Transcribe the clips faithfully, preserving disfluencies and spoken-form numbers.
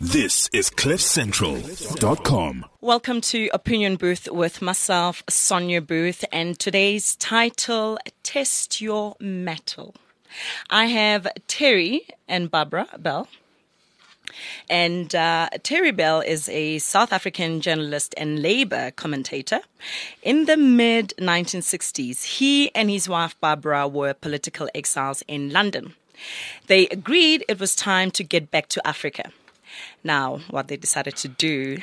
This is cliff central dot com. Welcome to Opinion Booth with myself, Sonia Booth, and today's title, Test Your Mettle. I have Terry and Barbara Bell. And uh, Terry Bell is a South African journalist and labor commentator. In the mid nineteen sixties, he and his wife Barbara were political exiles in London. They agreed it was time to get back to Africa. Now, what they decided to do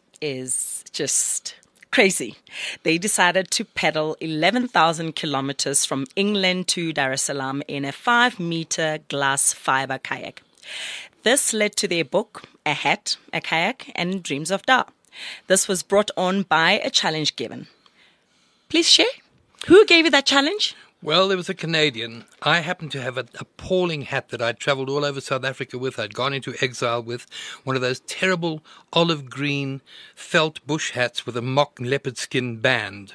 is just crazy. They decided to pedal eleven thousand kilometers from England to Dar es Salaam in a five-meter glass fiber kayak. This led to their book, A Hat, a Kayak, and Dreams of Dar. This was brought on by a challenge given. Please share. Who gave you that challenge? Well, there was a Canadian. I happened to have an appalling hat that I'd travelled all over South Africa with. I'd gone into exile with one of those terrible olive green felt bush hats with a mock leopard skin band.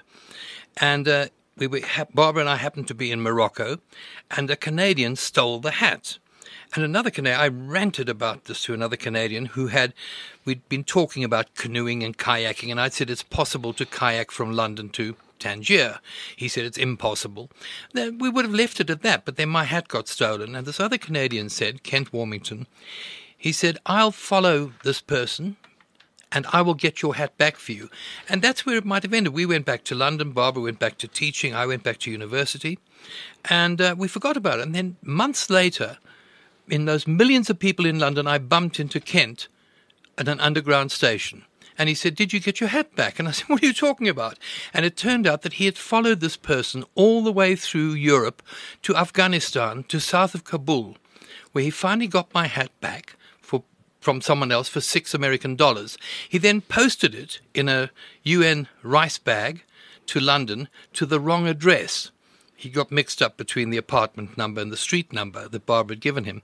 And uh, we were, Barbara and I happened to be in Morocco, and a Canadian stole the hat. And another Canadian, I ranted about this to another Canadian who had, we'd been talking about canoeing and kayaking, and I'd said it's possible to kayak from London to Tangier. He said it's impossible. Then we would have left it at that, but then my hat got stolen. And this other Canadian said, Kent Warmington, he said, I'll follow this person and I will get your hat back for you. And that's where it might have ended. We went back to London. Barbara went back to teaching. I went back to university. And uh, we forgot about it. And then months later, in those millions of people in London, I bumped into Kent at an underground station. And he said, did you get your hat back? And I said, what are you talking about? And it turned out that he had followed this person all the way through Europe to Afghanistan, to south of Kabul, where he finally got my hat back for, from someone else for six American dollars. He then posted it in a U N rice bag to London to the wrong address. He got mixed up between the apartment number and the street number that Barbara had given him.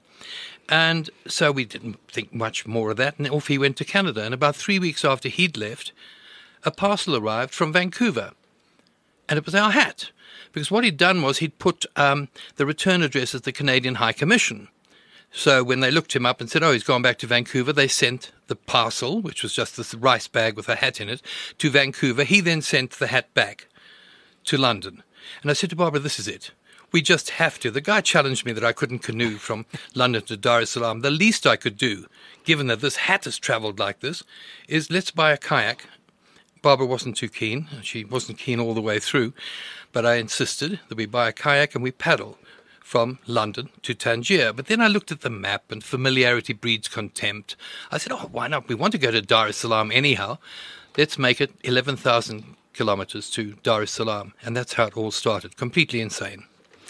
And so we didn't think much more of that, and off he went to Canada. And about three weeks after he'd left, a parcel arrived from Vancouver. And it was our hat. Because what he'd done was he'd put um, the return address as the Canadian High Commission. So when they looked him up and said, oh, he's gone back to Vancouver, they sent the parcel, which was just this rice bag with a hat in it, to Vancouver. He then sent the hat back to London. And I said to Barbara, this is it. We just have to. The guy challenged me that I couldn't canoe from London to Dar es Salaam. The least I could do, given that this hat has travelled like this, is let's buy a kayak. Barbara wasn't too keen. She wasn't keen all the way through. But I insisted that we buy a kayak and we paddle from London to Tangier. But then I looked at the map, and familiarity breeds contempt. I said, oh, why not? We want to go to Dar es Salaam anyhow. Let's make it eleven thousand kilometers to Dar es Salaam. And that's how it all started. Completely insane.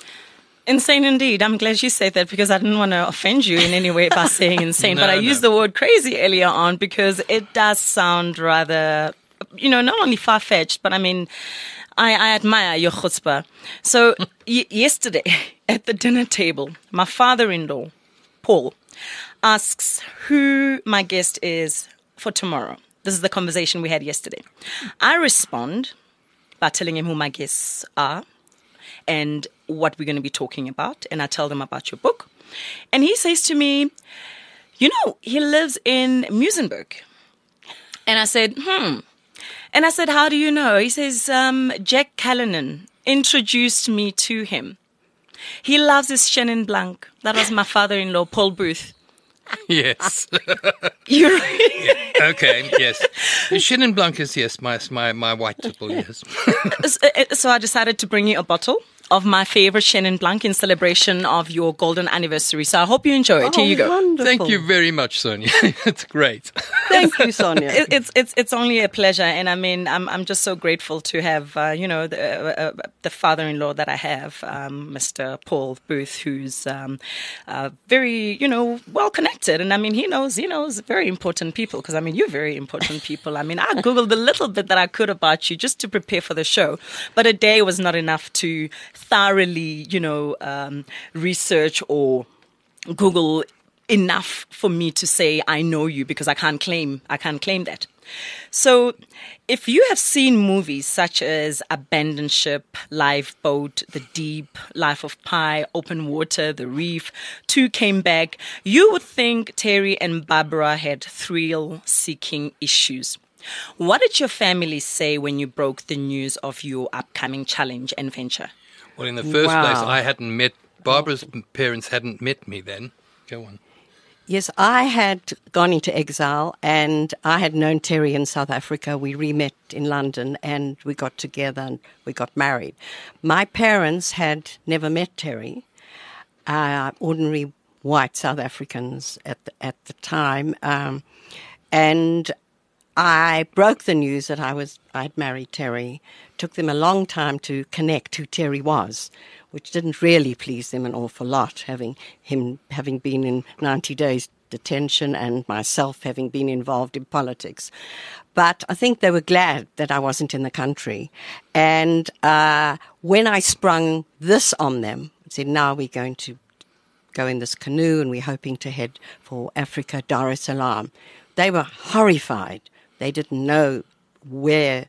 Insane indeed. I'm glad you said that because I didn't want to offend you in any way by saying insane. No, but I no. used the word crazy earlier on because it does sound rather, you know, not only far-fetched, but I mean, I, I admire your chutzpah. So y- yesterday at the dinner table, my father-in-law, Paul, asks who my guest is for tomorrow. This is the conversation we had yesterday. I respond by telling him who my guests are and what we're going to be talking about. And I tell them about your book. And he says to me, you know, he lives in Muizenberg. And I said, hmm. And I said, how do you know? He says, um, Jack Callanan introduced me to him. He loves his Chenin Blanc. That was my father-in-law, Paul Booth. Yes. You're Yeah. Okay, yes. The Chenin Blanc is, yes, my, my, my white tipple, yes. So I decided to bring you a bottle of my favorite Chenin Blanc in celebration of your golden anniversary. So I hope you enjoy it. Oh, Here you go. Wonderful. Thank you very much, Sonia. It's great. Thank you, Sonia. It, it's it's it's only a pleasure, and I mean I'm I'm just so grateful to have uh, you know the uh, uh, the father-in-law that I have, um, Mister Paul Booth, who's um, uh, very you know well connected, and I mean he knows he knows very important people because I mean you're very important people. I mean I googled the little bit that I could about you just to prepare for the show, but a day was not enough to thoroughly you know um, research or Google enough for me to say I know you, because I can't claim I can't claim that. So if you have seen movies such as Abandoned Ship, Lifeboat, The Deep, Life of Pi, Open Water, The Reef, Two Came Back, you would think Terry and Barbara had thrill-seeking issues. What did your family say when you broke the news of your upcoming challenge and venture? Well, in the first Wow. place, I hadn't met, Barbara's parents hadn't met me then. Go on. Yes, I had gone into exile and I had known Terry in South Africa. We re-met in London and we got together and we got married. My parents had never met Terry, uh, ordinary white South Africans at the, at the time. Um, and I broke the news that I was I'd married Terry. Took them a long time to connect who Terry was, which didn't really please them an awful lot, having him having been in ninety days detention and myself having been involved in politics. But I think they were glad that I wasn't in the country. And uh, when I sprung this on them, said, now we're going to go in this canoe and we're hoping to head for Africa, Dar es Salaam, they were horrified. They didn't know where,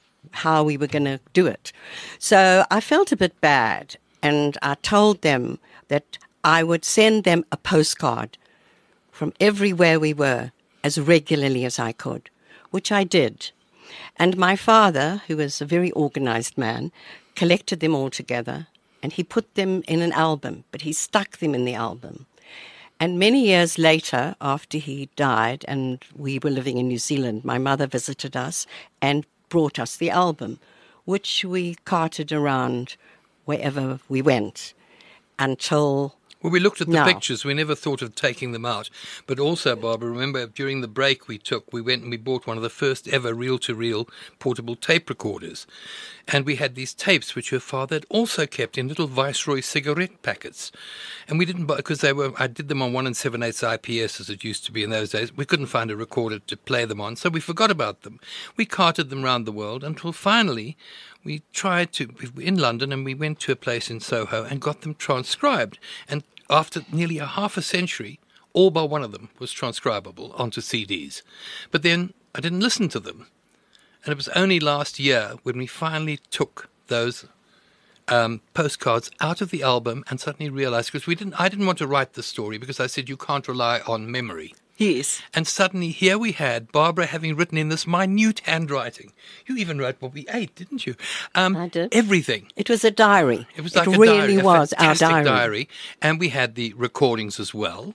how we were going to do it. So I felt a bit bad. And I told them that I would send them a postcard from everywhere we were as regularly as I could, which I did. And my father, who was a very organized man, collected them all together and he put them in an album, but he stuck them in the album. And many years later, after he died and we were living in New Zealand, my mother visited us and brought us the album, which we carted around wherever we went until Well, we looked at the now. pictures. We never thought of taking them out. But also, Barbara, remember, during the break we took, we went and we bought one of the first ever reel-to-reel portable tape recorders. And we had these tapes, which your father had also kept in little Viceroy cigarette packets. And we didn't buy, because they were, I did them on one and seven eighths I P S, as it used to be in those days. We couldn't find a recorder to play them on, so we forgot about them. We carted them around the world until finally we tried to, in London, and we went to a place in Soho and got them transcribed. And after nearly a half a century, all but one of them was transcribable onto C Ds. But then I didn't listen to them. And it was only last year when we finally took those um, postcards out of the album and suddenly realized, because we didn't, I didn't want to write the story because I said you can't rely on memory. Yes. And suddenly here we had Barbara having written in this minute handwriting. You even wrote what we ate, didn't you? Um, I did. Everything. it was a diary. It was like it a really diary, a was our fantastic diary. diary. And we had the recordings as well.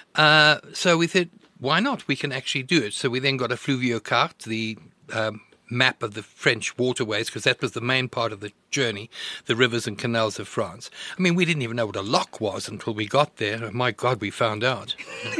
Uh, so we thought, why not? We can actually do it. So we then got a fluviocarte, the um, map of the French waterways, because that was the main part of the journey, the rivers and canals of France. I mean, we didn't even know what a lock was until we got there. Oh, my God, we found out.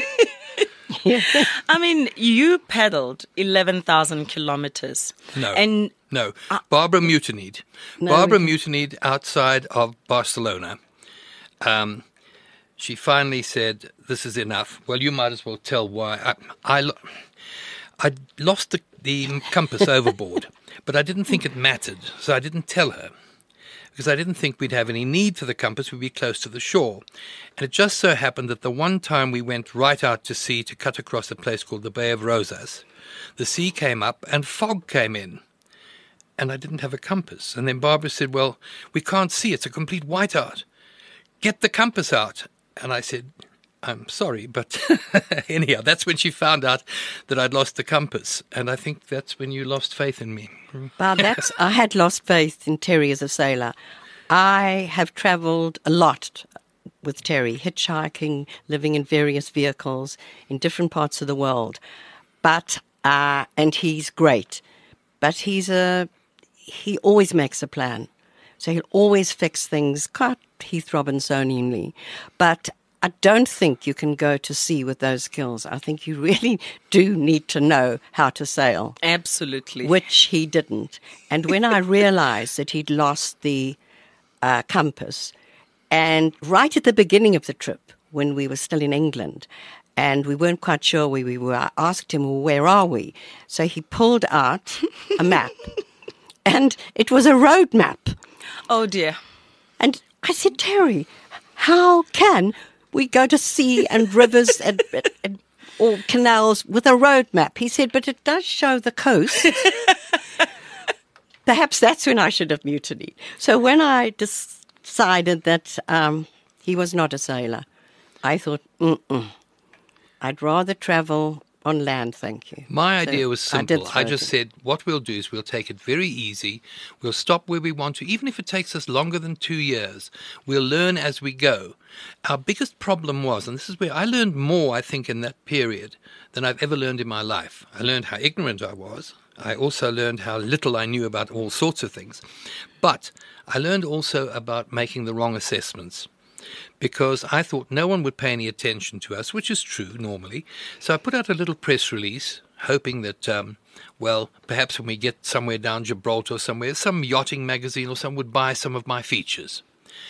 I mean, you paddled eleven thousand kilometers. No. And No, Barbara mutinied. No, Barbara we- mutinied outside of Barcelona. Um, she finally said, "This is enough." Well, you might as well tell why. I, I, lo- I lost the, the compass overboard, but I didn't think it mattered, so I didn't tell her. Because I didn't think we'd have any need for the compass, we'd be close to the shore. And it just so happened that the one time we went right out to sea to cut across a place called the Bay of Rosas, the sea came up and fog came in. And I didn't have a compass. And then Barbara said, well, we can't see, it's a complete whiteout. Get the compass out. And I said, I'm sorry, but anyhow, that's when she found out that I'd lost the compass. And I think that's when you lost faith in me. Well, that's, I had lost faith in Terry as a sailor. I have travelled a lot with Terry, hitchhiking, living in various vehicles in different parts of the world. But, uh, and he's great. But he's a, he always makes a plan. So he'll always fix things, quite Heath Robinsonianly. But I don't think you can go to sea with those skills. I think you really do need to know how to sail. absolutely. Which he didn't. And when I realized that he'd lost the uh, compass, and right at the beginning of the trip, when we were still in England, and we weren't quite sure where we were, I asked him, well, where are we? So he pulled out a map, and it was a road map. Oh, dear. And I said, Terry, how can we go to sea and rivers and, and or canals with a road map. He said, but it does show the coast. Perhaps that's when I should have mutinied. So when I decided that um, he was not a sailor, I thought, mm-mm, I'd rather travel on land, thank you. My So idea was I did simple. I, throw just it. said, what we'll do is we'll take it very easy. We'll stop where we want to, even if it takes us longer than two years. We'll learn as we go. Our biggest problem was, and this is where I learned more, I think, in that period than I've ever learned in my life. I learned how ignorant I was. I also learned how little I knew about all sorts of things. But I learned also about making the wrong assessments, because I thought no one would pay any attention to us, which is true normally. So I put out a little press release, hoping that, um, well, perhaps when we get somewhere down Gibraltar or somewhere, some yachting magazine or some would buy some of my features.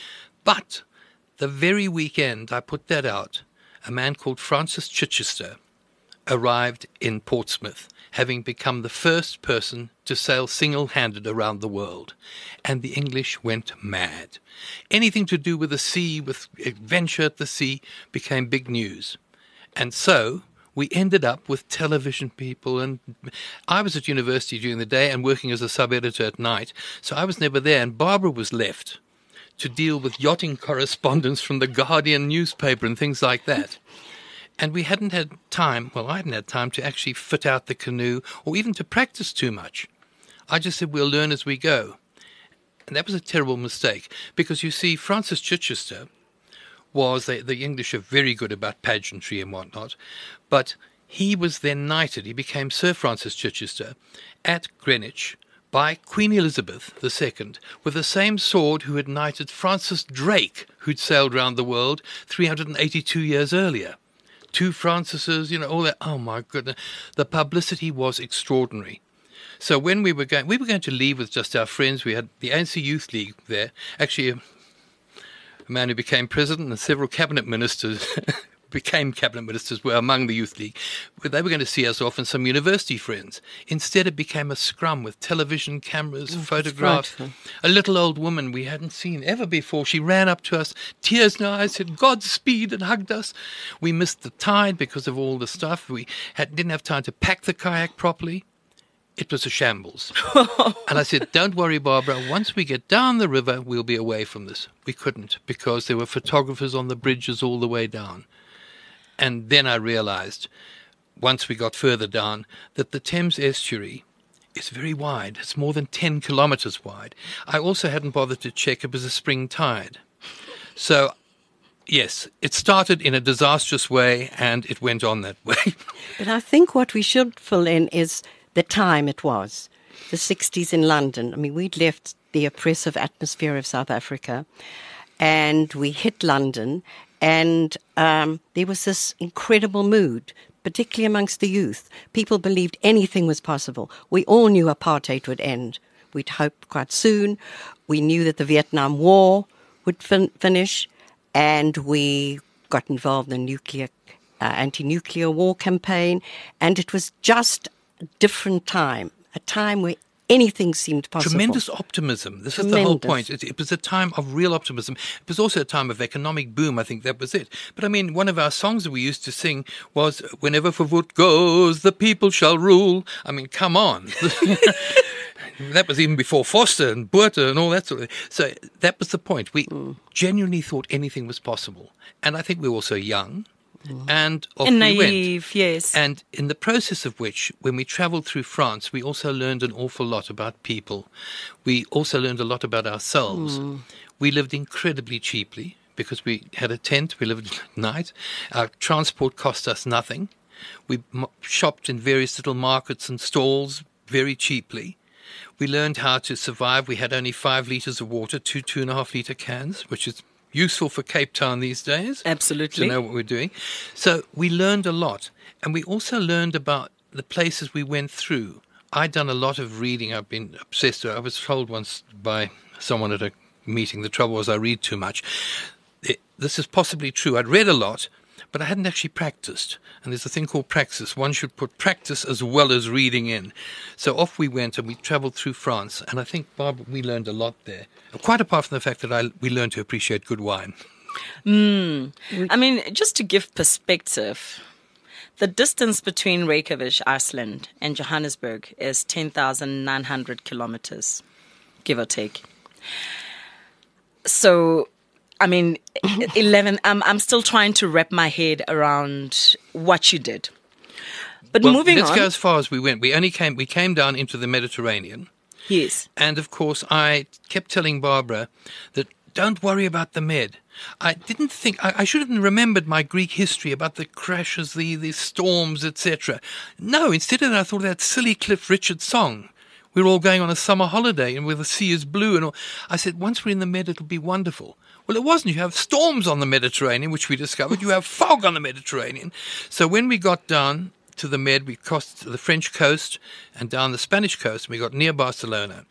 But the very weekend I put that out, a man called Francis Chichester arrived in Portsmouth, having become the first person to sail single-handed around the world. And the English went mad. Anything to do with the sea, with adventure at the sea, became big news. And so we ended up with television people, and I was at university during the day and working as a sub-editor at night, so I was never there, and Barbara was left to deal with yachting correspondence from the Guardian newspaper and things like that. And we hadn't had time, well, I hadn't had time to actually fit out the canoe or even to practice too much. I just said, we'll learn as we go. And that was a terrible mistake, because you see, Francis Chichester was, the, the English are very good about pageantry and whatnot, but he was then knighted, he became Sir Francis Chichester at Greenwich by Queen Elizabeth the Second, with the same sword who had knighted Francis Drake, who'd sailed round the world three hundred eighty-two years earlier. Two Francises, you know, all that. Oh, my goodness. The publicity was extraordinary. So when we were going, we were going to leave with just our friends. We had the A N C Youth League there. Actually, a, a man who became president and several cabinet ministers became cabinet ministers were among the Youth League. They were going to see us off and some university friends. Instead, it became a scrum with television cameras, Oh, photographs. frightful. A little old woman we hadn't seen ever before. She ran up to us, tears in her eyes, said, Godspeed, and hugged us. We missed the tide because of all the stuff. We had, didn't have time to pack the kayak properly. It was a shambles. And I said, don't worry, Barbara. Once we get down the river, we'll be away from this. We couldn't, because there were photographers on the bridges all the way down. And then I realized, once we got further down, that the Thames estuary is very wide. It's more than ten kilometers wide. I also hadn't bothered to check it was a spring tide. So, yes, it started in a disastrous way, and it went on that way. But I think what we should fill in is the time it was, the sixties in London. I mean, we'd left the oppressive atmosphere of South Africa, and we hit London, and um, there was this incredible mood, particularly amongst the youth. People believed anything was possible. We all knew apartheid would end. We'd hoped quite soon. We knew that the Vietnam War would fin- finish, and we got involved in the nuclear, uh, anti-nuclear war campaign, and it was just a different time, a time where anything seemed possible. Tremendous optimism. This is the whole Tremendous. point. It, it was a time of real optimism. It was also a time of economic boom. I think that was it. But I mean, one of our songs that we used to sing was, whenever Verwoerd goes, the people shall rule. I mean, come on. That was even before Foster and Botha and all that sort of thing. So that was the point. We mm. genuinely thought anything was possible. And I think we were also young. And off And we went. naive, yes. And in the process of which, when we travelled through France, we also learned an awful lot about people. We also learned a lot about ourselves. Mm. We lived incredibly cheaply because we had a tent. We lived at night. Our transport cost us nothing. We m- shopped in various little markets and stalls very cheaply. We learned how to survive. We had only five litres of water, two two and a half litre cans, which is useful for Cape Town these days. Absolutely. To know what we're doing. So we learned a lot. And we also learned about the places we went through. I'd done a lot of reading. I've been obsessed. I was told once by someone at a meeting, the trouble was I read too much. It, this is possibly true. I'd read a lot, but I hadn't actually practiced. And there's a thing called praxis. One should put practice as well as reading in. So off we went and we travelled through France. And I think, Bob, we learned a lot there. Quite apart from the fact that I, we learned to appreciate good wine. I mean, just to give perspective, the distance between Reykjavik, Iceland, and Johannesburg is ten thousand nine hundred kilometers, give or take. So, I mean, eleven, I'm, I'm still trying to wrap my head around what you did. But Well, moving let's on. go as far as we went. We only came, we came down into the Mediterranean. Yes. And of course, I kept telling Barbara that don't worry about the Med. I didn't think, I, I should have remembered my Greek history about the crashes, the, the storms, et cetera. No, instead of that, I thought of that silly Cliff Richard song. We were all going on a summer holiday and where the sea is blue and all. I said, once we're in the Med, it'll be wonderful. Well, it wasn't. You have storms on the Mediterranean, which we discovered. You have fog on the Mediterranean. So when we got down to the Med, we crossed the French coast and down the Spanish coast, and we got near Barcelona.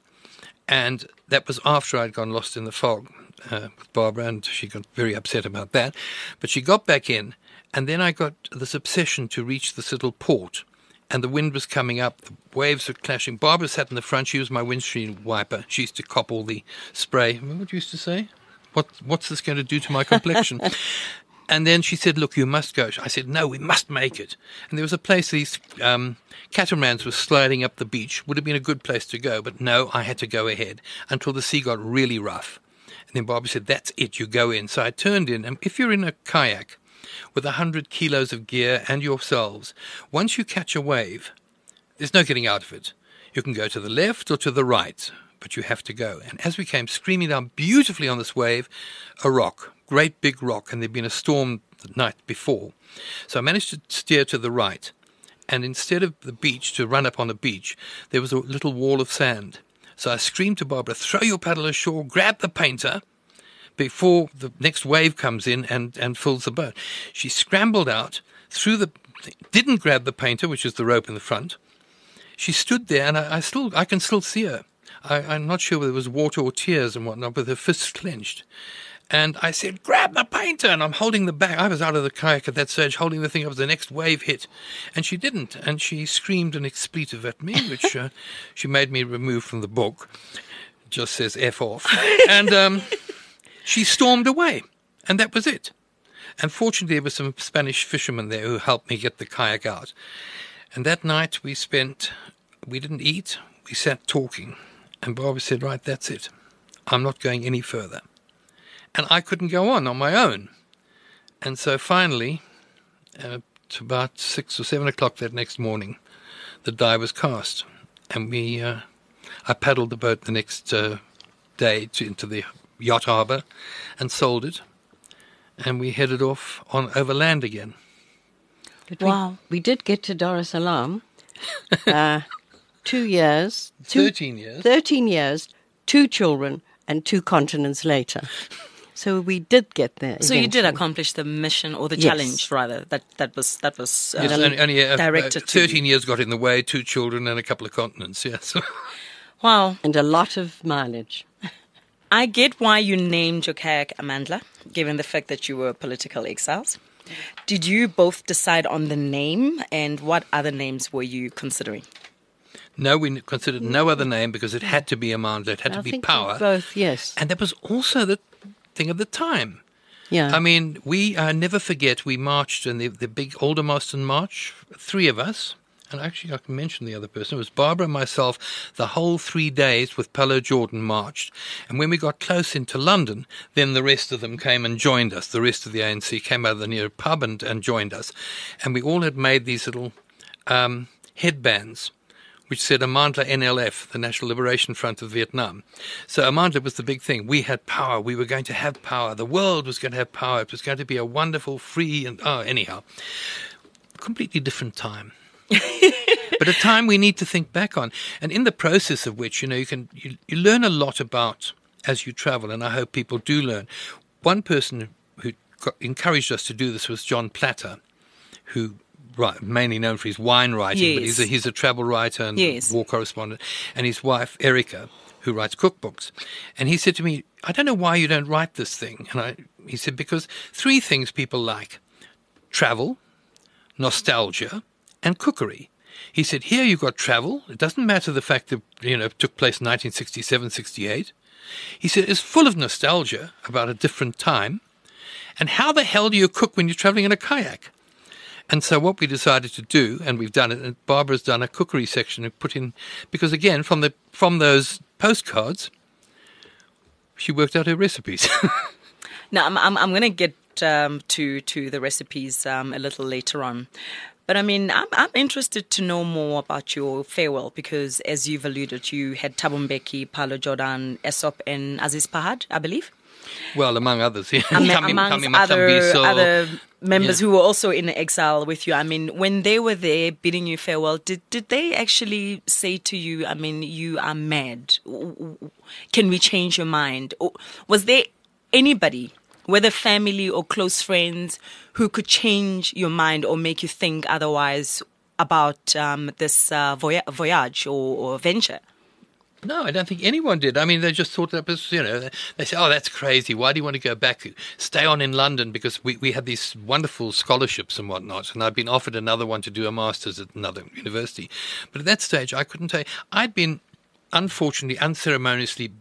And that was after I'd gone lost in the fog uh, with Barbara, and she got very upset about that. But she got back in, and then I got this obsession to reach this little port. And the wind was coming up, the waves were clashing. Barbara sat in the front, she was my windscreen wiper. She used to cop all the spray. Remember what you used to say? What, what's this going to do to my complexion? And then she said, look, you must go. I said, no, we must make it. And there was a place, these um, catamarans were sliding up the beach. Would have been a good place to go, but no, I had to go ahead until the sea got really rough. And then Barbara said, that's it, you go in. So I turned in, and if you're in a kayak with a hundred kilos of gear and yourselves, once you catch a wave, there's no getting out of it. You can go to the left or to the right, but you have to go. And as we came screaming down beautifully on this wave, a rock, great big rock, and there'd been a storm the night before. So I managed to steer to the right, and instead of the beach, to run up on a beach, there was a little wall of sand. So I screamed to Barbara, throw your paddle ashore, grab the painter, before the next wave comes in and, and fills the boat. She scrambled out, through the, didn't grab the painter, which is the rope in the front. She stood there, and I, I still, I can still see her. I, I'm not sure whether it was water or tears and whatnot, with her fists clenched. And I said, grab the painter, and I'm holding the back. I was out of the kayak at that stage, holding the thing up as the next wave hit. And she didn't, and she screamed an expletive at me, which uh, she made me remove from the book. It just says F off. And um, she stormed away, and that was it. And fortunately, there were some Spanish fishermen there who helped me get the kayak out. And that night we spent, we didn't eat, we sat talking. And Barbara said, right, that's it. I'm not going any further. And I couldn't go on on my own. And so finally, uh, to about six or seven o'clock that next morning, the die was cast. And we, uh, I paddled the boat the next uh, day to, into the yacht harbour and sold it. And we headed off on overland again. But Wow. We, we did get to Dar es Salaam. uh, two years. Two, Thirteen years. Thirteen years, two children, and two continents later. So we did get there. So you did eventually. accomplish the mission, or the Yes. challenge, rather, that, that was that was uh, Yes, only, only uh, directed uh, to you. thirteen years got in the way, two children and a couple of continents, yes. Wow. And a lot of mileage. I get why you named your kayak Amandla, given the fact that you were political exiles. Did you both decide on the name, and what other names were you considering? No, we considered no other name because it had to be Amandla, it had I to be think power. both, yes. And that was also the thing of the time. Yeah. I mean, we uh, never forget, we marched in the, the big Aldermaston March, three of us, and actually I can mention the other person, it was Barbara and myself, the whole three days with Paulo Jordan marched. And when we got close into London, then the rest of them came and joined us. The rest of the A N C came out of the near pub and, and joined us. And we all had made these little um, headbands, which said Amandla N L F, the National Liberation Front of Vietnam. So Amandla was the big thing. We had power. We were going to have power. The world was going to have power. It was going to be a wonderful, free, and, oh, anyhow, completely different time. But a time we need to think back on. And in the process of which, you know, you can you, you learn a lot about as you travel, and I hope people do learn. One person who got, encouraged us to do this was John Platter, who right, mainly known for his wine writing, Yes. but he's a, he's a travel writer and Yes. war correspondent, and his wife, Erica, who writes cookbooks. And he said to me, I don't know why you don't write this thing. And I, he said, because three things people like: travel, nostalgia, and cookery. He said, here you've got travel. It doesn't matter the fact that, you know, it took place in nineteen sixty-seven, sixty-eight. He said, it's full of nostalgia about a different time. And how the hell do you cook when you're traveling in a kayak? And so what we decided to do, and we've done it, and Barbara's done a cookery section and put in, because again, from the from those postcards, she worked out her recipes. Now, I'm I'm, I'm going to get um, to to the recipes um, a little later on. But I mean, I'm, I'm interested to know more about your farewell because, as you've alluded, you had Thabo Mbeki, Paulo Jordan, Aesop, and Aziz Pahad, I believe. Well, among others, yeah. I mean, Kami- amongst Kami other, Matambiso. other members Yeah. who were also in exile with you. I mean, when they were there bidding you farewell, did, did they actually say to you, I mean, you are mad? Can we change your mind? Or was there anybody, whether family or close friends, who could change your mind or make you think otherwise about um, this uh, voy- voyage or, or venture? No, I don't think anyone did. I mean, they just thought that was, you know, they say, oh, that's crazy. Why do you want to go back? Stay on in London, because we, we had these wonderful scholarships and whatnot. And I'd been offered another one to do a master's at another university. But at that stage, I couldn't tell you. I'd been, unfortunately, unceremoniously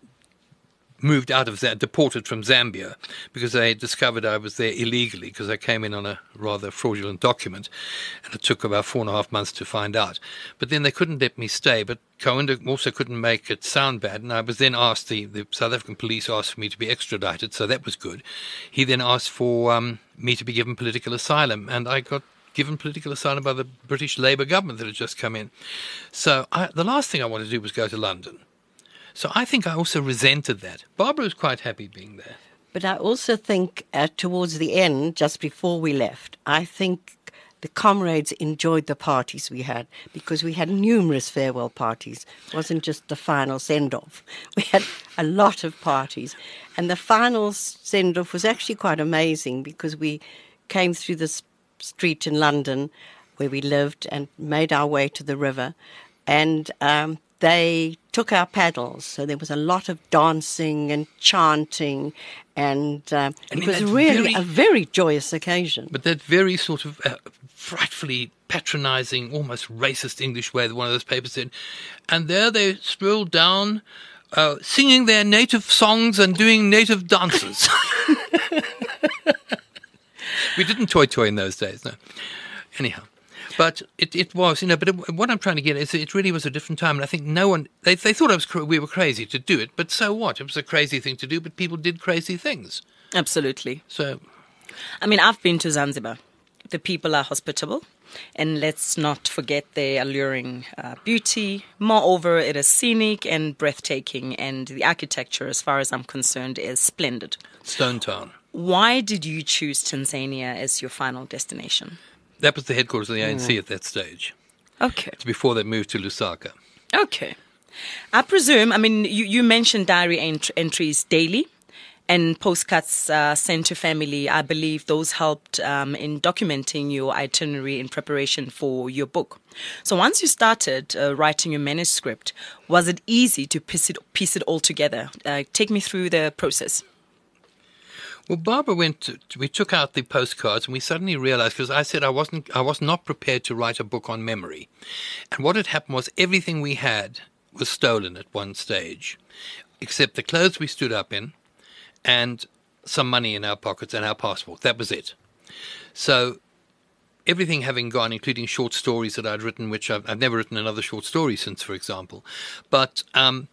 moved out of that, deported from Zambia, because they discovered I was there illegally, because I came in on a rather fraudulent document, and it took about four and a half months to find out. But then they couldn't let me stay, but Coenda also couldn't make it sound bad, and I was then asked, the, the South African police asked for me to be extradited, so that was good. He then asked for um, me to be given political asylum, and I got given political asylum by the British Labour government that had just come in. So I, the last thing I wanted to do was go to London. So I think I also resented that. Barbara was quite happy being there. But I also think uh, towards the end, just before we left, I think the comrades enjoyed the parties we had, because we had numerous farewell parties. It wasn't just the final send-off. We had a lot of parties. And the final send-off was actually quite amazing, because we came through this street in London where we lived and made our way to the river. And um, they took our paddles, so there was a lot of dancing and chanting, and um, I mean, it was that's really very- a very joyous occasion. But that very sort of uh, frightfully patronising, almost racist English way that one of those papers said, and there they strolled down uh, singing their native songs and doing native dances. We didn't toy-toy in those days, no. Anyhow. But it, it was, you know, but it, what I'm trying to get is it really was a different time. And I think no one, they, they thought I was, cra- we were crazy to do it, but so what? It was a crazy thing to do, but people did crazy things. Absolutely. So, I mean, I've been to Zanzibar. The people are hospitable, and let's not forget their alluring uh, beauty. Moreover, it is scenic and breathtaking, and the architecture, as far as I'm concerned, is splendid. Stone Town. Why did you choose Tanzania as your final destination? That was the headquarters of the A N C at that stage. Okay. It's before they moved to Lusaka. Okay. I presume, I mean, you, you mentioned diary ent- entries daily and postcards uh, sent to family. I believe those helped um, in documenting your itinerary in preparation for your book. So once you started uh, writing your manuscript, was it easy to piece it, piece it all together? Uh, take me through the process. Well, Barbara went to, we took out the postcards, and we suddenly realized, because I said I wasn't, I was not prepared to write a book on memory. And what had happened was everything we had was stolen at one stage, except the clothes we stood up in and some money in our pockets and our passport. That was it. So everything having gone, including short stories that I'd written, which I've, I've never written another short story since, for example. But um,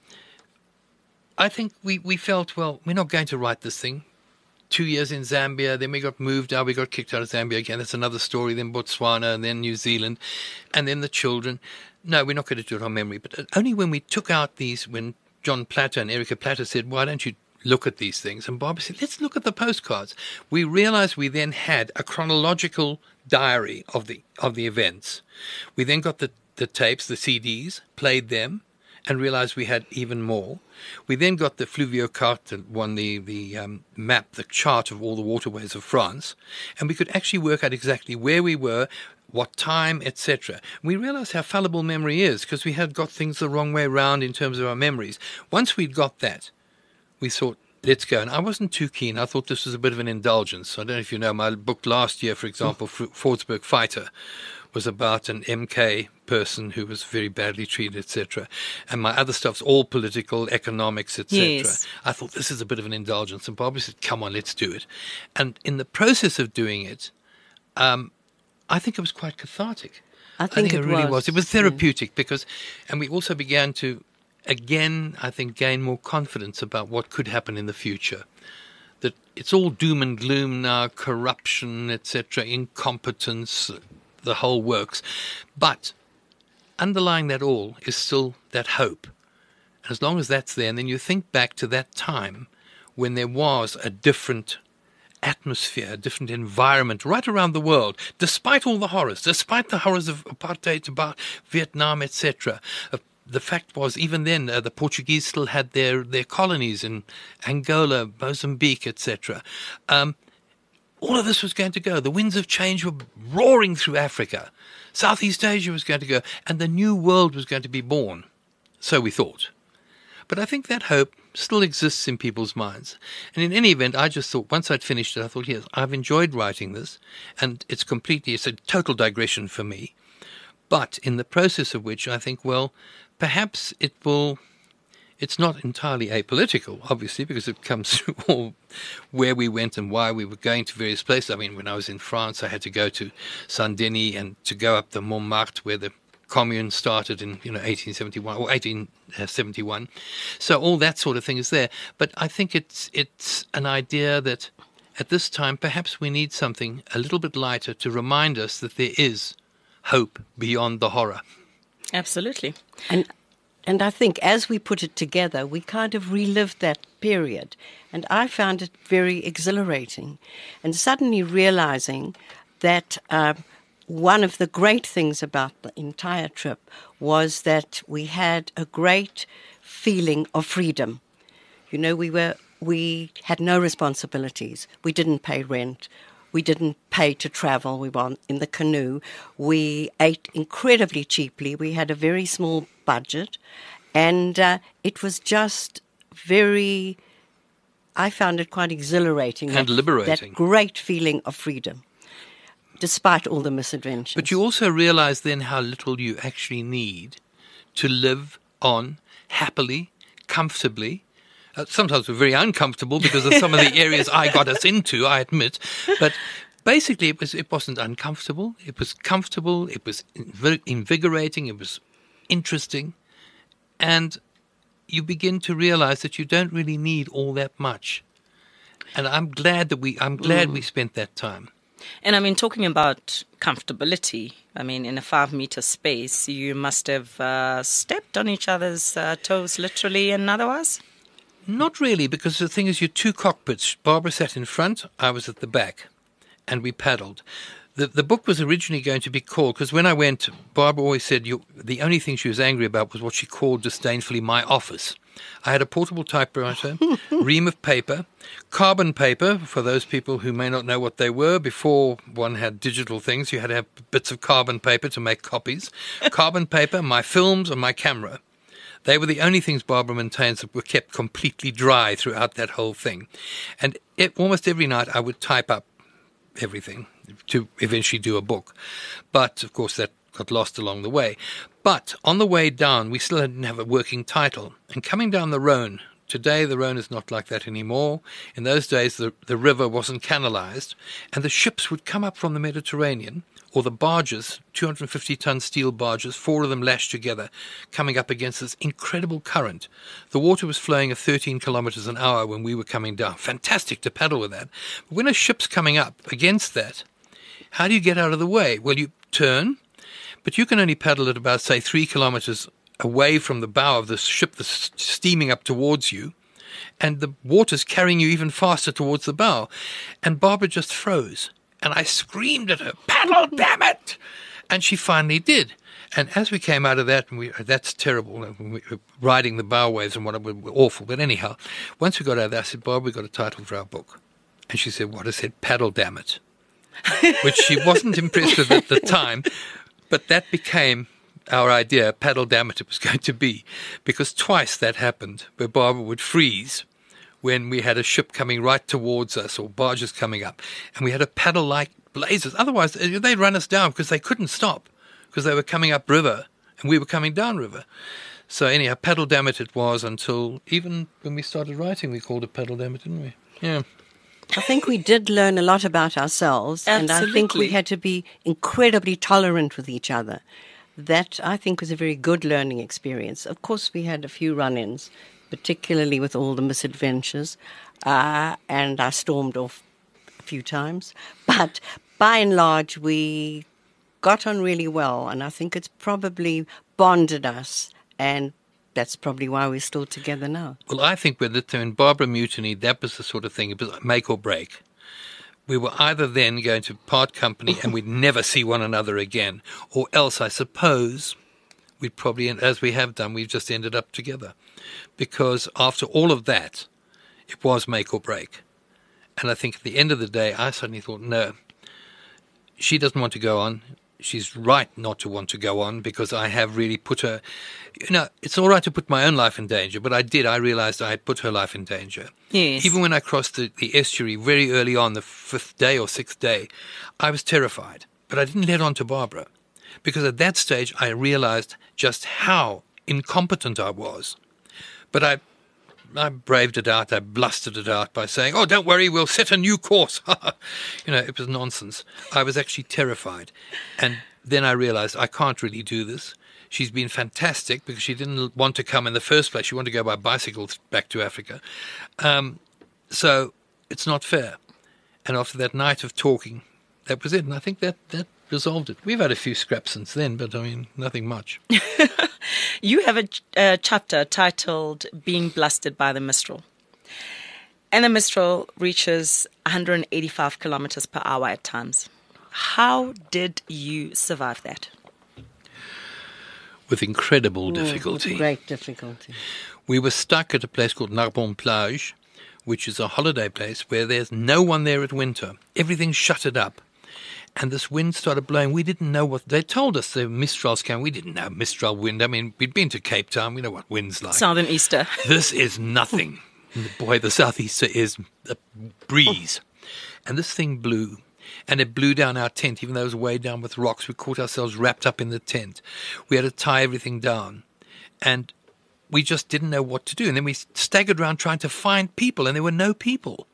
I think we, we felt, well, we're not going to write this thing. Two years in Zambia, then we got moved out, we got kicked out of Zambia again. That's another story. Then Botswana, and then New Zealand, and then the children. No, we're not going to do it on memory. But only when we took out these, when John Platter and Erica Platter said, why don't you look at these things? And Barbara said, let's look at the postcards. We realized we then had a chronological diary of the of the events. We then got the, the tapes, the C Ds, played them, and realized we had even more. We then got the Fluviocarte one, the, the um, map, the chart of all the waterways of France, and we could actually work out exactly where we were, what time, et cetera. We realized how fallible memory is, because we had got things the wrong way round in terms of our memories. Once we'd got that, we thought, let's go. And I wasn't too keen. I thought this was a bit of an indulgence. I don't know if you know, my book last year, for example, F- Fordsburg Fighter, was about an M K person who was very badly treated, et cetera. And my other stuff's all political, economics, et cetera. Yes. I thought this is a bit of an indulgence. And Barbara said, come on, let's do it. And in the process of doing it, um, I think it was quite cathartic. I think, it, it really was. was. It was therapeutic because, and we also began to, again, I think, gain more confidence about what could happen in the future. That it's all doom and gloom now, corruption, et cetera, incompetence, the whole works. But underlying that all is still that hope. And as long as that's there, and then you think back to that time when there was a different atmosphere, a different environment right around the world, despite all the horrors, despite the horrors of apartheid, about Vietnam, et cetera. Uh, the fact was, even then, uh, the Portuguese still had their, their colonies in Angola, Mozambique, et cetera. Um, all of this was going to go. The winds of change were roaring through Africa. Southeast Asia was going to go, and the new world was going to be born. So we thought. But I think that hope still exists in people's minds. And in any event, I just thought, once I'd finished it, I thought, yes, I've enjoyed writing this, and it's completely, it's a total digression for me. But in the process of which I think, well, perhaps it will, it's not entirely apolitical, obviously, because it comes through all where we went and why we were going to various places. I mean, when I was in France, I had to go to Saint-Denis and to go up the Montmartre where the Commune started in, you know, eighteen seventy-one or eighteen seventy-one. So all that sort of thing is there. But I think it's it's an idea that at this time perhaps we need something a little bit lighter to remind us that there is hope beyond the horror. Absolutely. And and I think as we put it together, we kind of relived that period. And I found it very exhilarating. And suddenly realizing that uh, one of the great things about the entire trip was that we had a great feeling of freedom. You know, we were we had no responsibilities. We didn't pay rent. We didn't pay to travel. We were in the canoe. We ate incredibly cheaply. We had a very small budget. And uh, it was just very, I found it quite exhilarating. And that, liberating. That great feeling of freedom, despite all the misadventures. But you also realize then how little you actually need to live on happily, comfortably. Uh, sometimes we're very uncomfortable because of some of the areas I got us into, I admit. But basically it was it wasn't uncomfortable. It was comfortable. It was inv- invigorating. It was interesting. And you begin to realize that you don't really need all that much. And I'm glad that we I'm glad mm. we spent that time. And I mean, talking about comfortability, I mean, in a five-meter space, you must have uh, stepped on each other's uh, toes, literally and otherwise? Not really, because the thing is, you're two cockpits. Barbara sat in front, I was at the back, and we paddled. The the book was originally going to be called, because when I went, Barbara always said you, the only thing she was angry about was what she called disdainfully my office. I had a portable typewriter, ream of paper, carbon paper, for those people who may not know what they were. Before one had digital things, you had to have bits of carbon paper to make copies. Carbon paper, my films, and my camera. They were the only things Barbara maintains that were kept completely dry throughout that whole thing. And it, almost every night I would type up everything to eventually do a book. But, of course, that got lost along the way. But on the way down, we still didn't have a working title. And coming down the Rhone, today the Rhone is not like that anymore. In those days, the, the river wasn't canalized, and the ships would come up from the Mediterranean, or the barges, two hundred fifty ton steel barges, four of them lashed together, coming up against this incredible current. The water was flowing at thirteen kilometers an hour when we were coming down. Fantastic to paddle with that. But when a ship's coming up against that, how do you get out of the way? Well, you turn, but you can only paddle at about, say, three kilometers away from the bow of the ship that's steaming up towards you, and the water's carrying you even faster towards the bow. And Barbara just froze. And I screamed at her, paddle, damn it! And she finally did. And as we came out of that, and we, that's terrible, we were riding the bow waves and what were awful. But anyhow, once we got out of that, I said, Bob, we got a title for our book. And she said, what? I said, paddle, damn it. Which she wasn't impressed with at the time. But that became our idea, paddle, damn it, it was going to be. Because twice that happened, where Barbara would freeze when we had a ship coming right towards us or barges coming up. And we had to paddle like blazers. Otherwise, they'd run us down because they couldn't stop because they were coming up river and we were coming down river. So anyhow, paddle dammit it was until even when we started writing, we called it paddle dammit, didn't we? Yeah. I think we did learn a lot about ourselves, and I think we Absolutely. had to be incredibly tolerant with each other. That, I think, was a very good learning experience. Of course, we had a few run-ins, particularly with all the misadventures, uh, and I stormed off a few times. But by and large, we got on really well, and I think it's probably bonded us, and that's probably why we're still together now. Well, I think with it, when Barbara mutinied, that was the sort of thing, it was make or break. We were either then going to part company and we'd never see one another again, or else, I suppose, we'd probably, as we have done, we've just ended up together. Because after all of that, it was make or break. And I think at the end of the day, I suddenly thought, no, she doesn't want to go on. She's right not to want to go on because I have really put her, you know, it's all right to put my own life in danger, but I did. I realized I had put her life in danger. Yes. Even when I crossed the, the estuary very early on, the fifth day or sixth day, I was terrified. But I didn't let on to Barbara because at that stage I realized just how incompetent I was. But I I braved it out. I blustered it out by saying, oh, don't worry, we'll set a new course. You know, it was nonsense. I was actually terrified. And then I realized I can't really do this. She's been fantastic because she didn't want to come in the first place. She wanted to go by bicycle back to Africa. Um, so it's not fair. And after that night of talking, that was it. And I think that, that resolved it. We've had a few scraps since then, but I mean, nothing much. You have a, ch- a chapter titled Being Blasted by the Mistral. And the Mistral reaches one hundred eighty-five kilometers per hour at times. How did you survive that? With incredible difficulty. With great difficulty. We were stuck at a place called Narbonne Plage, which is a holiday place where there's no one there at winter. Everything's shuttered up. And this wind started blowing. We didn't know what... They told us the Mistrals came. We didn't know Mistral wind. I mean, we'd been to Cape Town. We know what wind's like. Southern Easter. This is nothing. And boy, the southeaster is a breeze. And this thing blew. And it blew down our tent, even though it was way down with rocks. We caught ourselves wrapped up in the tent. We had to tie everything down. And we just didn't know what to do. And then we staggered around trying to find people, and there were no people.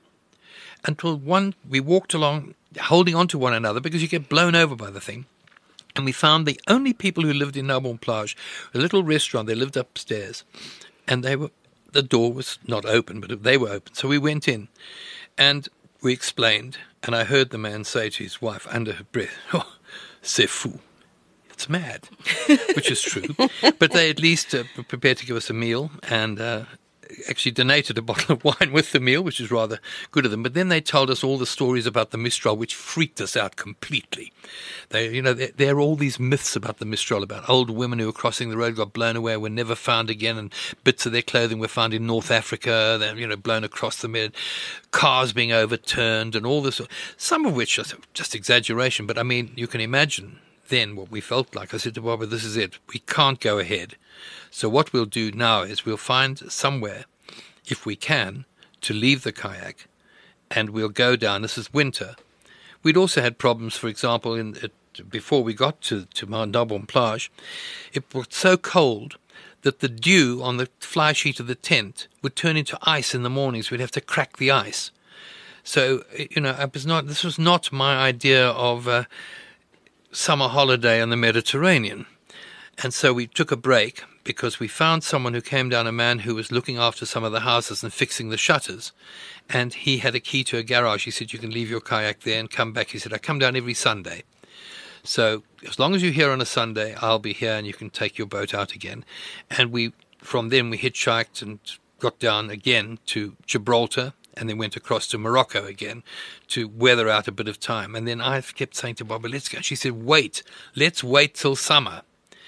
Until one, we walked along holding on to one another because you get blown over by the thing. And we found the only people who lived in Narbonne Plage, a little restaurant. They lived upstairs. And they were the door was not open, but they were open. So we went in and we explained. And I heard the man say to his wife under her breath, oh, c'est fou. It's mad, which is true. But they at least uh, were prepared to give us a meal and uh, actually donated a bottle of wine with the meal, which is rather good of them. But then they told us all the stories about the Mistral, which freaked us out completely. They, you know, there, there are all these myths about the Mistral, about old women who were crossing the road, got blown away, were never found again, and bits of their clothing were found in North Africa, they're, you know, blown across the mid, cars being overturned, and all this, some of which are just exaggeration. But I mean, you can imagine then what we felt like. I said to Barbara, this is it. We can't go ahead. So what we'll do now is we'll find somewhere, if we can, to leave the kayak, and we'll go down. This is winter. We'd also had problems, for example, in it, before we got to, to Narbonne Plage. It was so cold that the dew on the fly sheet of the tent would turn into ice in the mornings. We'd have to crack the ice. So, you know, it was not, this was not my idea of a summer holiday on the Mediterranean. And so we took a break because we found someone who came down, a man who was looking after some of the houses and fixing the shutters. And he had a key to a garage. He said, you can leave your kayak there and come back. He said, I come down every Sunday. So as long as you're here on a Sunday, I'll be here and you can take your boat out again. And we, from then we hitchhiked and got down again to Gibraltar and then went across to Morocco again to weather out a bit of time. And then I kept saying to Barbara, let's go. She said, wait, let's wait till summer.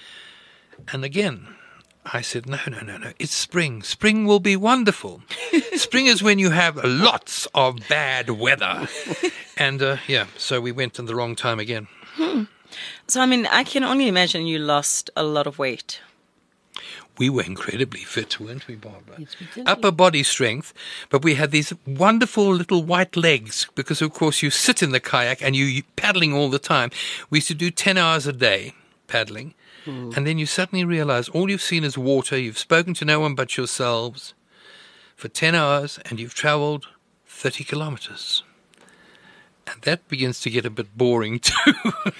And again, I said, no, no, no, no, it's spring. Spring will be wonderful. Spring is when you have lots of bad weather. And, uh, yeah, so we went in the wrong time again. Hmm. So, I mean, I can only imagine you lost a lot of weight. We were incredibly fit, weren't we, Barbara? Yes, we did. Upper body strength, but we had these wonderful little white legs because, of course, you sit in the kayak and you, you're paddling all the time. We used to do ten hours a day paddling, mm. and then you suddenly realize all you've seen is water. You've spoken to no one but yourselves for ten hours, and you've traveled thirty kilometers. And that begins to get a bit boring too.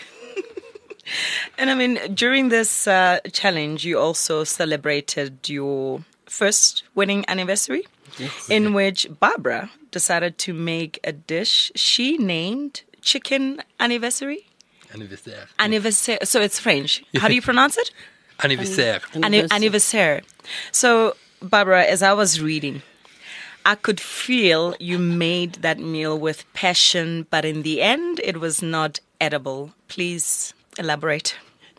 And I mean, during this uh, challenge, you also celebrated your first wedding anniversary, yes. in which Barbara decided to make a dish she named Chicken Anniversary. Anniversaire. Anniversaire. So it's French. How do you pronounce it? Anniversaire. Anniversaire. Anniversaire. So, Barbara, as I was reading, I could feel you made that meal with passion, but in the end, it was not edible. Please elaborate.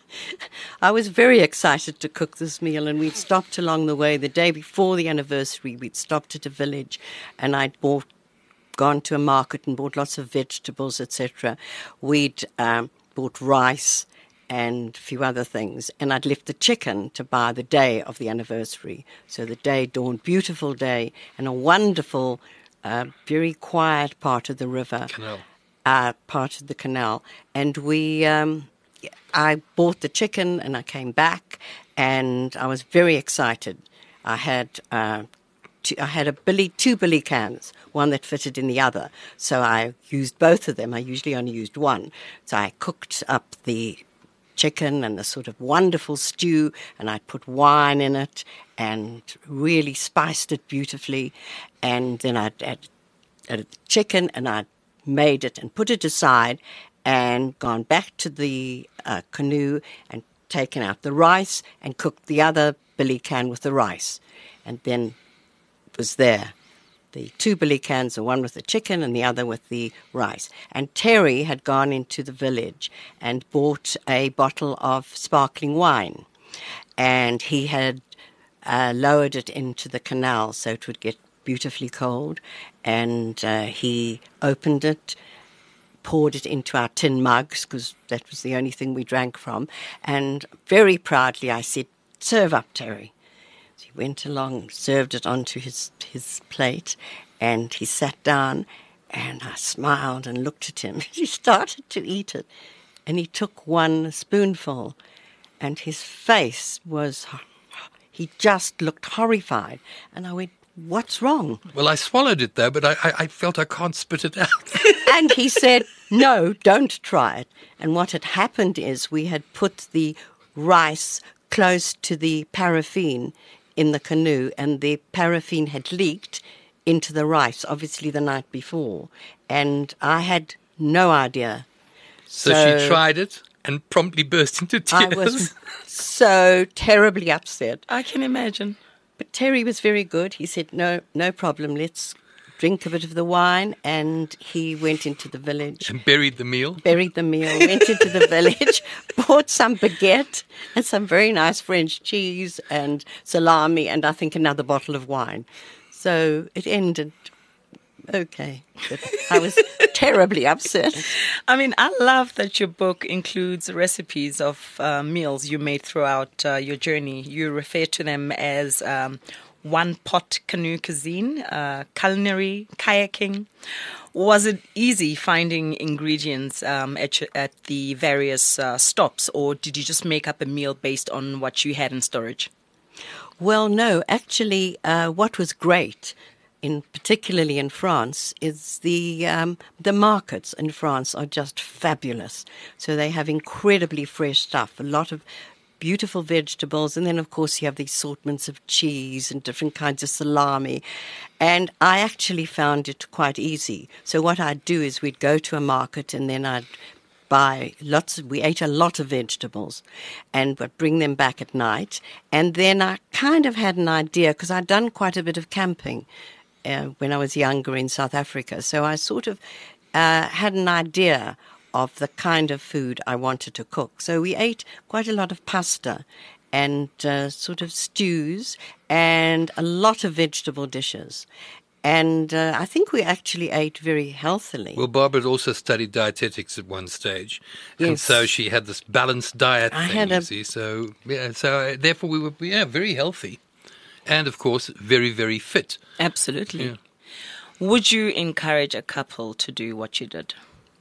I was very excited to cook this meal, and we'd stopped along the way. The day before the anniversary, we'd stopped at a village, and I'd bought, gone to a market and bought lots of vegetables, et cetera. We'd um, bought rice and a few other things, and I'd left the chicken to buy the day of the anniversary. So the day dawned, beautiful day, and a wonderful, uh, very quiet part of the river. Canal. Uh, part of the canal. And we... Um, I bought the chicken and I came back and I was very excited. I had uh, two, I had a billy, two billy cans, one that fitted in the other. So I used both of them. I usually only used one. So I cooked up the chicken and the sort of wonderful stew, and I put wine in it and really spiced it beautifully. And then I'd added, added the chicken and I made it and put it aside, and gone back to the uh, canoe and taken out the rice and cooked the other billy can with the rice. And then it was there, the two billy cans, the one with the chicken and the other with the rice. And Terry had gone into the village and bought a bottle of sparkling wine. And he had uh, lowered it into the canal so it would get beautifully cold. And uh, he opened it, poured it into our tin mugs, because that was the only thing we drank from. And very proudly I said, "Serve up, Terry." So he went along, served it onto his, his plate, and he sat down, and I smiled and looked at him. He started to eat it, and he took one spoonful, and his face was, he just looked horrified. And I went, "What's wrong?" Well, I swallowed it, though, but I, I, I felt I can't spit it out. And he said, "No, don't try it." And what had happened is we had put the rice close to the paraffin in the canoe, and the paraffin had leaked into the rice, obviously the night before. And I had no idea. So, so she tried it and promptly burst into tears. I was so terribly upset. I can imagine. But Terry was very good. He said, no, no problem, let's drink a bit of the wine. And he went into the village. And buried the meal. Buried the meal, went into the village, bought some baguette and some very nice French cheese and salami and I think another bottle of wine. So it ended okay. But I was terribly upset. I mean, I love that your book includes recipes of uh, meals you made throughout uh, your journey. You refer to them as um, one-pot canoe cuisine, uh, culinary kayaking. Was it easy finding ingredients um, at, your, at the various uh, stops, or did you just make up a meal based on what you had in storage? Well, no. Actually, uh, what was great, in particularly in France, is the um, the markets in France are just fabulous. So they have incredibly fresh stuff, a lot of beautiful vegetables, and then of course you have the assortments of cheese and different kinds of salami. And I actually found it quite easy. So what I'd do is we'd go to a market and then I'd buy lots of, we ate a lot of vegetables and would bring them back at night. And then I kind of had an idea, because I'd done quite a bit of camping uh, when I was younger in South Africa. So I sort of uh, had an idea of the kind of food I wanted to cook. So we ate quite a lot of pasta and uh, sort of stews and a lot of vegetable dishes. And uh, I think we actually ate very healthily. Well, Barbara had also studied dietetics at one stage, and Yes. so she had this balanced diet I thing, had you a- see. So, yeah, so uh, therefore we were, yeah, very healthy. And, of course, very, very fit. Absolutely. Yeah. Would you encourage a couple to do what you did?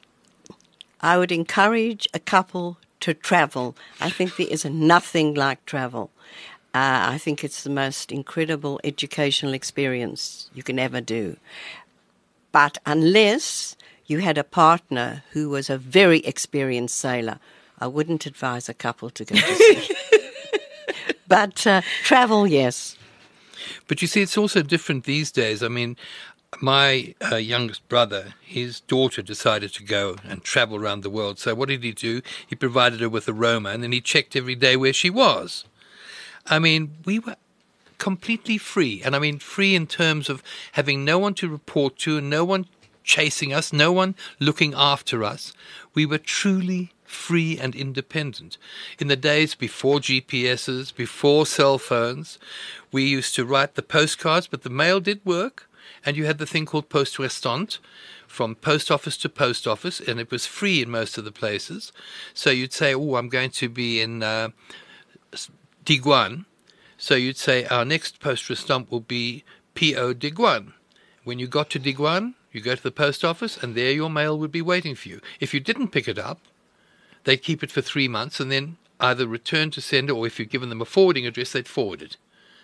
I would encourage a couple to travel. I think there is nothing like travel. Uh, I think it's the most incredible educational experience you can ever do. But unless you had a partner who was a very experienced sailor, I wouldn't advise a couple to go to sea. But uh, travel, yes. But you see, it's also different these days. I mean, my uh, youngest brother, his daughter decided to go and travel around the world. So what did he do? He provided her with a Roma, and then he checked every day where she was. I mean, we were completely free. And I mean, free in terms of having no one to report to, no one chasing us, no one looking after us. We were truly free and independent. In the days before G P S's, before cell phones, we used to write the postcards, but the mail did work. And you had the thing called poste restante, from post office to post office, and it was free in most of the places. So you'd say, oh, I'm going to be in uh, Diguan. So you'd say, our next poste restante will be P O Diguan. When you got to Diguan, you go to the post office, and there your mail would be waiting for you. If you didn't pick it up, they'd keep it for three months and then either return to sender, or if you'd given them a forwarding address, they'd forward it.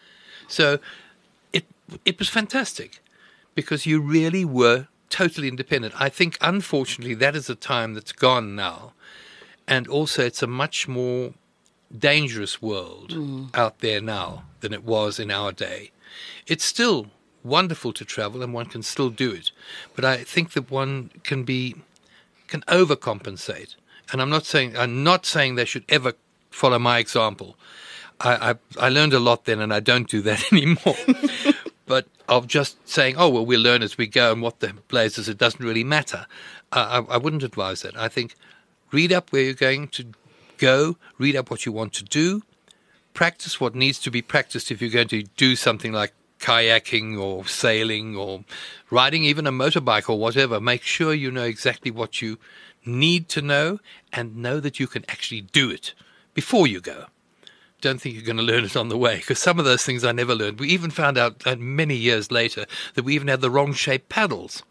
So it it was fantastic, because you really were totally independent. I think, unfortunately, that is a time that's gone now. And also, it's a much more dangerous world mm. out there now than it was in our day. It's still wonderful to travel, and one can still do it. But I think that one can be, can overcompensate. And I'm not saying, I'm not saying they should ever follow my example. I, I, I learned a lot then, and I don't do that anymore. But of just saying, oh, well, we'll learn as we go, and what the blazes, it doesn't really matter. Uh, I, I wouldn't advise that. I think read up where you're going to go, read up what you want to do, practice what needs to be practiced if you're going to do something like kayaking or sailing or riding even a motorbike or whatever. Make sure you know exactly what you need to know, and know that you can actually do it before you go. Don't think you're going to learn it on the way, because some of those things I never learned. We even found out uh, many years later that we even had the wrong shaped paddles.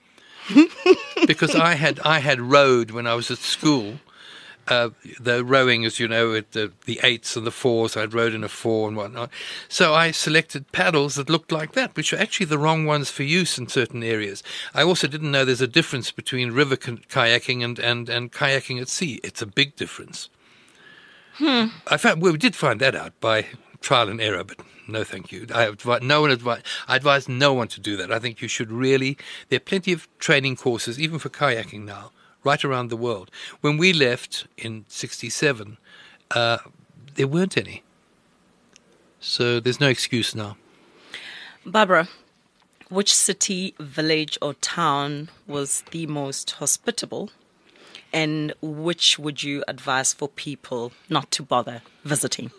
Because I had I had rowed when I was at school. Uh, the rowing, as you know, at the, the eights and the fours, I'd rowed in a four and whatnot. So I selected paddles that looked like that, which are actually the wrong ones for use in certain areas. I also didn't know there's a difference between river kayaking and, and, and kayaking at sea. It's a big difference. Hmm. I found well, we did find that out by trial and error, but no, thank you. I advise no one. Advise, I advise no one to do that. I think you should really. There are plenty of training courses, even for kayaking now, right around the world. When we left in sixty-seven, uh, there weren't any. So there's no excuse now. Barbara, which city, village, or town was the most hospitable? And which would you advise for people not to bother visiting?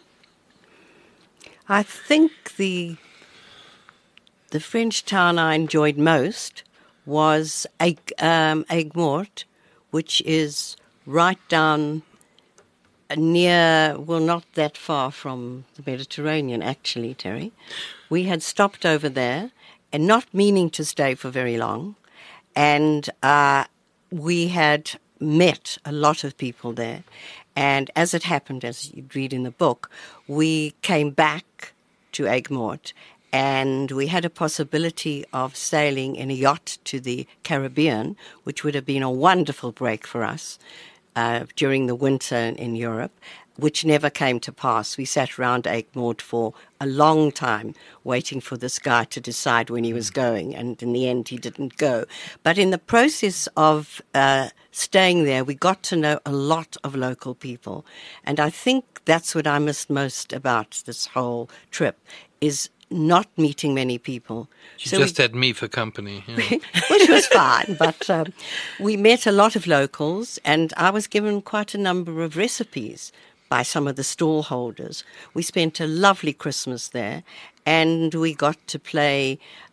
I think the the French town I enjoyed most was Aigues um, Mortes, which is right down near, well, not that far from the Mediterranean, actually, Terry. We had stopped over there, and not meaning to stay for very long, and uh, we had met a lot of people there. And as it happened, as you read in the book, we came back to Aigues Mortes, and we had a possibility of sailing in a yacht to the Caribbean, which would have been a wonderful break for us uh, during the winter in Europe, which never came to pass. We sat around Aigues Mortes for a long time waiting for this guy to decide when he was going, and in the end he didn't go. But in the process of uh, staying there, we got to know a lot of local people. And I think that's what I missed most about this whole trip, is not meeting many people. You so just we, had me for company. Yeah. which was fine, but um, we met a lot of locals, and I was given quite a number of recipes by some of the stall holders. We spent a lovely Christmas there, and we got to play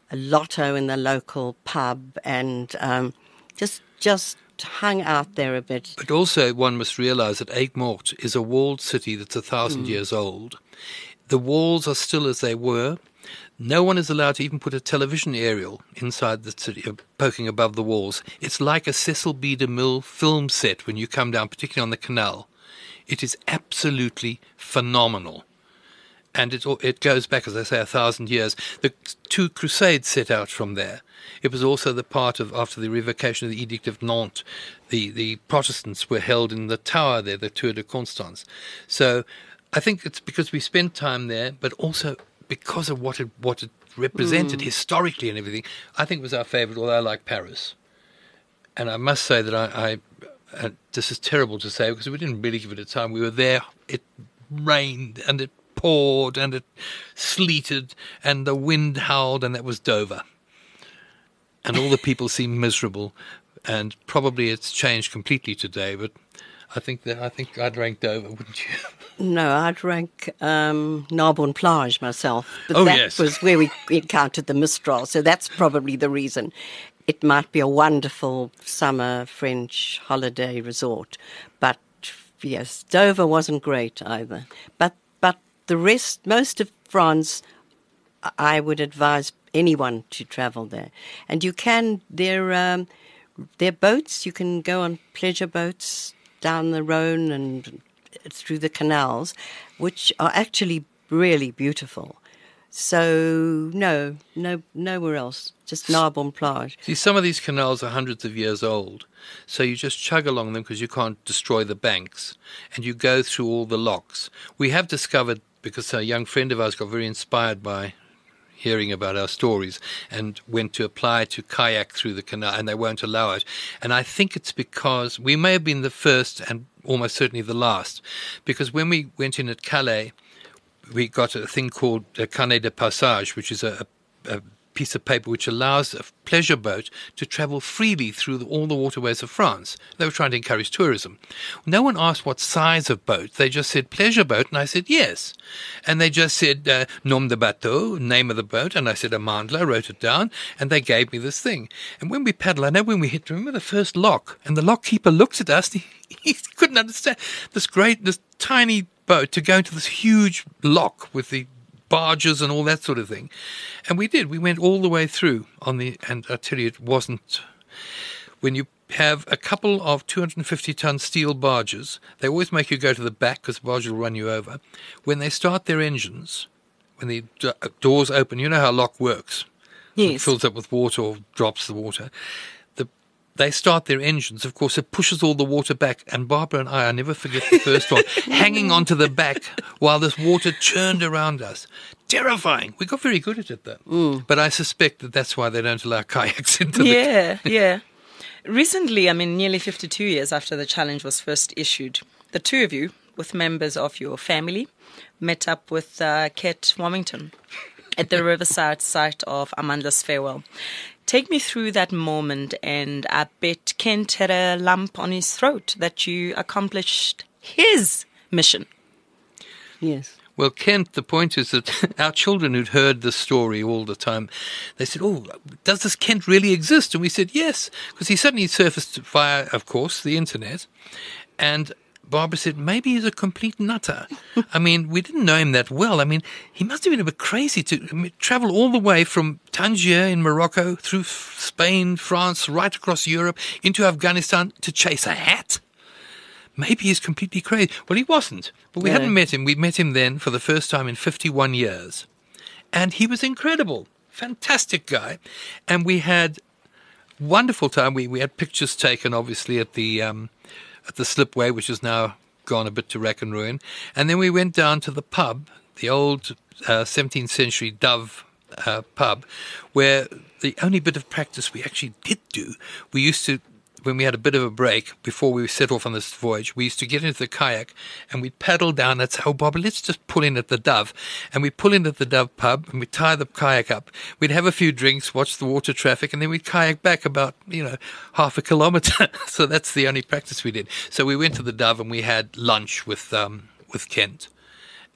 a lotto in the local pub, and um, just just hung out there a bit. But also one must realise that Aigues-Mortes is a walled city that's a thousand Mm. years old. The walls are still as they were. No one is allowed to even put a television aerial inside the city, uh, poking above the walls. It's like a Cecil B. DeMille film set when you come down, particularly on the canal. It is absolutely phenomenal. And it, it goes back, as I say, a thousand years. The two crusades set out from there. It was also the part of, after the revocation of the Edict of Nantes, the, the Protestants were held in the tower there, the Tour de Constance. So I think it's because we spent time there, but also because of what it, what it represented mm. historically and everything. I think it was our favourite, although I like Paris. And I must say that I, I uh, this is terrible to say because we didn't really give it a time. We were there, it rained and it poured and it sleeted and the wind howled, and that was Dover. And all the people seemed miserable, and probably it's changed completely today, but I think that I think I'd rank Dover, wouldn't you? No, I'd rank um, Narbonne Plage myself. But oh, that yes. was where we encountered the Mistral, so that's probably the reason. It might be a wonderful summer French holiday resort, but yes, Dover wasn't great either. But but the rest, most of France, I would advise anyone to travel there. And you can, there um, there are boats, you can go on pleasure boats down the Rhone and through the canals, which are actually really beautiful. So no, no, nowhere else, just Narbonne Plage. See, some of these canals are hundreds of years old, so you just chug along them because you can't destroy the banks, and you go through all the locks. We have discovered, because a young friend of ours got very inspired by hearing about our stories and went to apply to kayak through the canal, and they won't allow it. And I think it's because we may have been the first and almost certainly the last, because when we went in at Calais, we got a thing called a carnet de passage, which is a, a piece of paper which allows a pleasure boat to travel freely through the, all the waterways of France. They were trying to encourage tourism. No one asked what size of boat. They just said pleasure boat, and I said yes. And they just said uh, nom de bateau, name of the boat, and I said Amandla, I wrote it down, and they gave me this thing. And when we paddled, I know when we hit, remember the first lock, and the lock keeper looked at us, and he, he couldn't understand this great, this tiny boat to go into this huge lock with the barges and all that sort of thing. And we did. We went all the way through on the, and I tell you, it wasn't, when you have a couple of two hundred fifty ton steel barges, they always make you go to the back because the barge will run you over. When they start their engines, when the d- doors open, you know how a lock works. Yes. It fills up with water or drops the water. The, they start their engines, of course, it pushes all the water back. And Barbara and I, I never forget the first one, hanging onto the back while this water churned around us. Terrifying. We got very good at it, though. Mm. But I suspect that that's why they don't allow kayaks into Yeah, yeah. Recently, I mean, nearly fifty-two years after the challenge was first issued, the two of you, with members of your family, met up with uh, Kate Warmington at the riverside site of Amandla's farewell. Take me through that moment, and I bet Kent had a lump on his throat that you accomplished his mission. Yes. Well, Kent, the point is that our children who'd heard the story all the time, they said, oh, does this Kent really exist? And we said, yes, because he suddenly surfaced via, of course, the internet. And Barbara said, maybe he's a complete nutter. I mean, we didn't know him that well. I mean, he must have been a bit crazy to I mean, travel all the way from Tangier in Morocco, through Spain, France, right across Europe, into Afghanistan to chase a hat. Maybe he's completely crazy. Well, he wasn't. But we No. hadn't met him. We met him then for the first time in fifty-one years. And he was incredible. Fantastic guy. And we had wonderful time. We we had pictures taken, obviously, at the um, at the Slipway, which is now gone a bit to rack and ruin. And then we went down to the pub, the old uh, seventeenth century Dove uh, pub, where the only bit of practice we actually did do, we used to, when we had a bit of a break before we set off on this voyage, we used to get into the kayak and we'd paddle down and say, oh, Bobby, let's just pull in at the Dove. And we'd pull in at the Dove pub and we'd tie the kayak up. We'd have a few drinks, watch the water traffic, and then we'd kayak back about, you know, half a kilometre. So that's the only practice we did. So we went to the Dove and we had lunch with um, with Kent.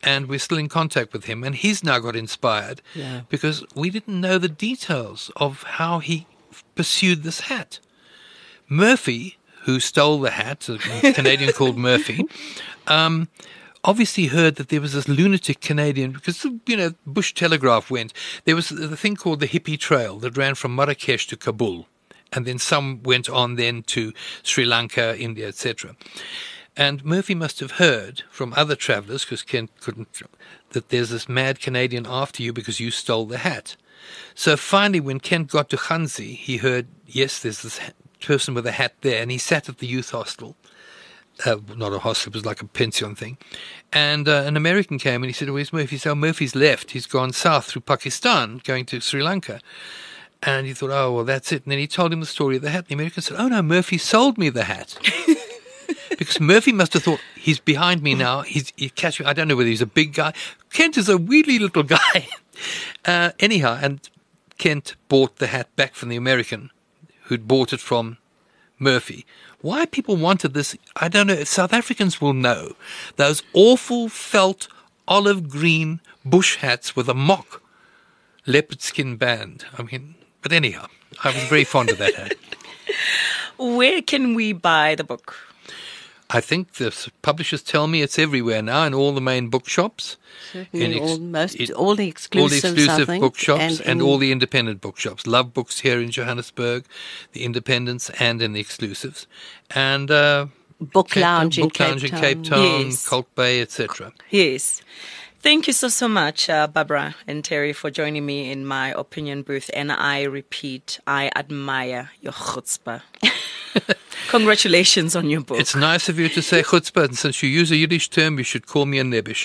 and we're still in contact with him. And he's now got inspired Yeah. because we didn't know the details of how he pursued this hat. Murphy, who stole the hat, a Canadian called Murphy, um, obviously heard that there was this lunatic Canadian, because, you know, Bush Telegraph went. There was the thing called the Hippie Trail that ran from Marrakesh to Kabul, and then some went on then to Sri Lanka, India, et cetera. And Murphy must have heard from other travelers, because Kent couldn't, that there's this mad Canadian after you because you stole the hat. So finally, when Kent got to Khanzi, he heard, yes, there's this person with a hat there, and he sat at the youth hostel. Uh, not a hostel, it was like a pension thing. And uh, an American came and he said, oh, where's Murphy? He said, oh, Murphy's left. He's gone south through Pakistan, going to Sri Lanka. And he thought, oh, well, that's it. And then he told him the story of the hat. The American said, oh, no, Murphy sold me the hat. Because Murphy must have thought, he's behind me now. He's he catch me. I don't know whether he's a big guy. Kent is a wheelie little guy. uh, anyhow, and Kent bought the hat back from the American who'd bought it from Murphy. Why people wanted this, I don't know. South Africans will know. Those awful felt olive green bush hats with a mock leopard skin band. I mean, but anyhow, I was very fond of that hat. Where can we buy the book? I think the publishers tell me it's everywhere now in all the main bookshops. Certainly, ex- all, most, it- all the exclusives, all the exclusive I think, bookshops and, in- all the independent bookshops. Love Books here in Johannesburg, the independents and in the exclusives. And uh, Book Cape Lounge Town, in Book Cape Lounge in Town. Cape Town, Yes. Colt Bay, et cetera. Yes. Thank you so, so much, uh, Barbara and Terry, for joining me in my opinion booth. And I repeat, I admire your chutzpah. Congratulations on your book. It's nice of you to say chutzpah, and since you use a Yiddish term, you should call me a nebish.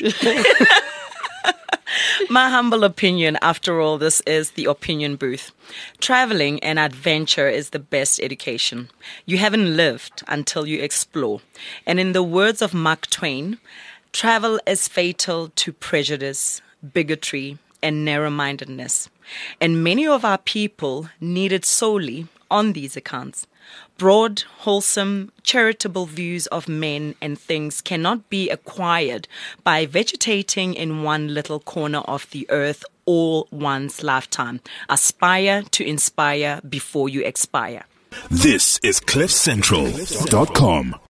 My humble opinion, after all, this is the opinion booth. Traveling and adventure is the best education. You haven't lived until you explore. And in the words of Mark Twain, travel is fatal to prejudice, bigotry, and narrow-mindedness. And many of our people need it solely on these accounts. Broad, wholesome, charitable views of men and things cannot be acquired by vegetating in one little corner of the earth all one's lifetime. Aspire to inspire before you expire. This is cliff central dot com.